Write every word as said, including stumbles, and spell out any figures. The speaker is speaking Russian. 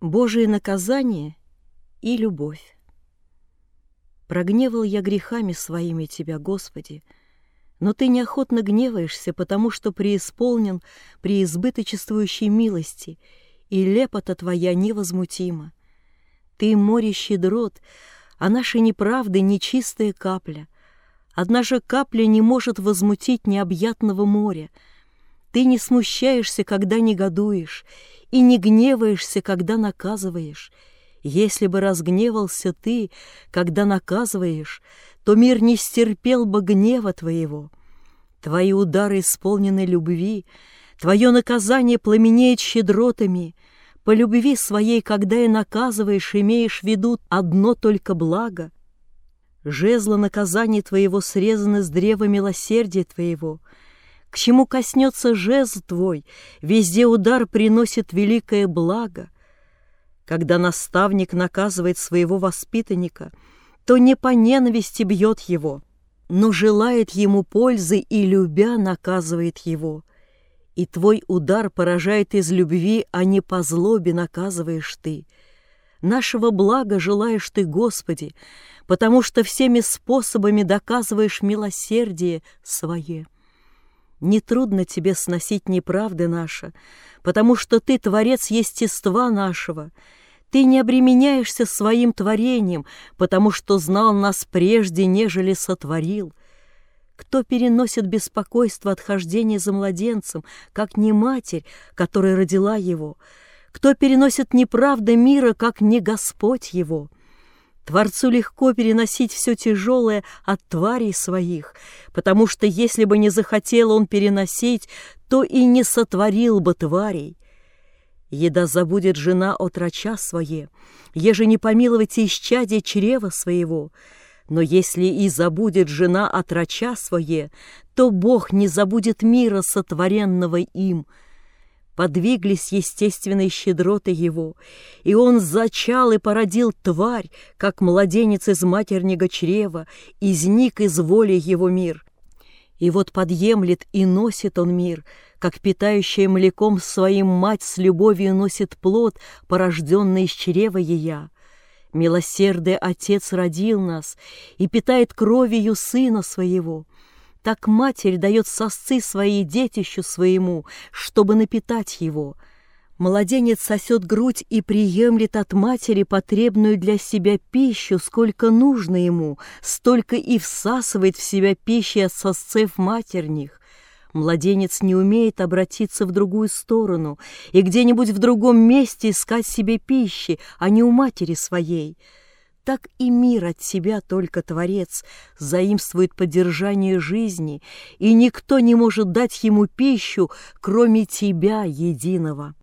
Божие наказание и любовь. Прогневал я грехами своими Тебя, Господи, но Ты неохотно гневаешься, потому что преисполнен преизбыточествующей милости, и лепота Твоя невозмутима. Ты море щедрот, а наши неправды — нечистая капля. Одна же капля не может возмутить необъятного моря. Ты не смущаешься, когда негодуешь, и не гневаешься, когда наказываешь. Если бы разгневался ты, когда наказываешь, то мир не стерпел бы гнева твоего. Твои удары исполнены любви, твое наказание пламенеет щедротами. По любви своей, когда и наказываешь, имеешь в виду одно только благо. Жезла наказания твоего срезаны с древа милосердия твоего. К чему коснется жезл твой, везде удар приносит великое благо. Когда наставник наказывает своего воспитанника, то не по ненависти бьет его, но желает ему пользы и, любя, наказывает его. И твой удар поражает из любви, а не по злобе наказываешь ты. Нашего блага желаешь ты, Господи, потому что всеми способами доказываешь милосердие свое. Нетрудно тебе сносить неправды наши, потому что ты творец естества нашего. Ты не обременяешься своим творением, потому что знал нас прежде, нежели сотворил. Кто переносит беспокойство от хождения за младенцем, как не матерь, которая родила его? Кто переносит неправды мира, как не Господь его? Творцу легко переносить все тяжелое от тварей своих, потому что если бы не захотел он переносить, то и не сотворил бы тварей. Еда забудет жена отроча свое, еже не помиловать исчадие чрева своего. Но если и забудет жена отроча свое, то Бог не забудет мира, сотворенного им. Подвиглись естественные щедроты его, и он зачал и породил тварь, как младенец из матернего чрева, изник из воли его мир. И вот подъемлет и носит он мир, как питающая млеком своим мать с любовью носит плод, порожденный из чрева ея. Милосердный Отец родил нас и питает кровью Сына Своего. Так Матерь дает сосцы своей детищу своему, чтобы напитать его. Младенец сосет грудь и приемлет от матери потребную для себя пищу, сколько нужно ему, столько и всасывает в себя пищи от сосцев матерних. Младенец не умеет обратиться в другую сторону и где-нибудь в другом месте искать себе пищи, а не у матери своей. Так и мир от себя только Творец заимствует поддержание жизни, и никто не может дать ему пищу, кроме тебя единого.